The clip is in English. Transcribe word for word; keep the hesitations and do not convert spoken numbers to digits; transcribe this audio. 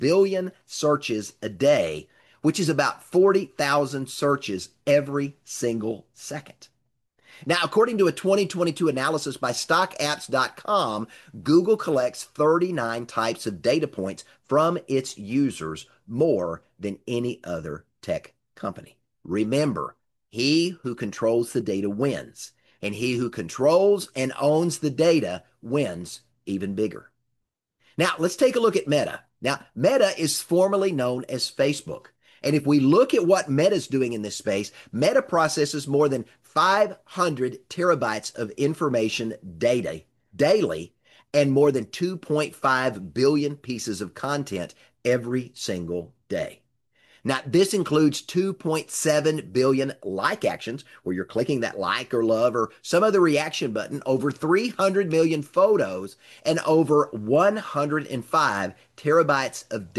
billion searches a day, which is about forty thousand searches every single second. Now, according to a twenty twenty-two analysis by stock apps dot com, Google collects thirty-nine types of data points from its users, more than any other tech company. Remember, he who controls the data wins, and he who controls and owns the data wins even bigger. Now, let's take a look at Meta. Now, Meta is formerly known as Facebook. And if we look at what Meta is doing in this space, Meta processes more than five hundred terabytes of information data daily and more than two point five billion pieces of content every single day. Now, this includes two point seven billion like actions, where you're clicking that like or love or some other reaction button, over three hundred million photos, and over one hundred five terabytes of